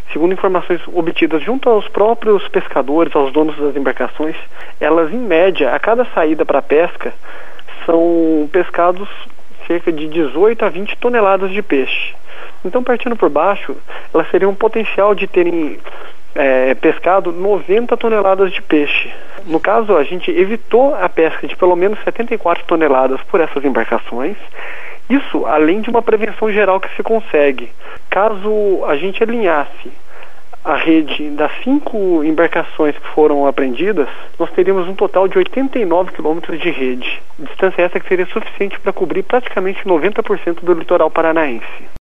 segundo informações obtidas junto aos próprios pescadores, aos donos das embarcações, elas, em média, a cada saída para a pesca, são pescados cerca de 18 a 20 toneladas de peixe. Então, partindo por baixo, elas teriam um potencial de terem pescado 90 toneladas de peixe. No caso, a gente evitou a pesca de pelo menos 74 toneladas por essas embarcações. Isso além de uma prevenção geral que se consegue. Caso a gente alinhasse a rede das 5 embarcações que foram apreendidas, nós teríamos um total de 89 quilômetros de rede. Distância essa que seria suficiente para cobrir praticamente 90% do litoral paranaense.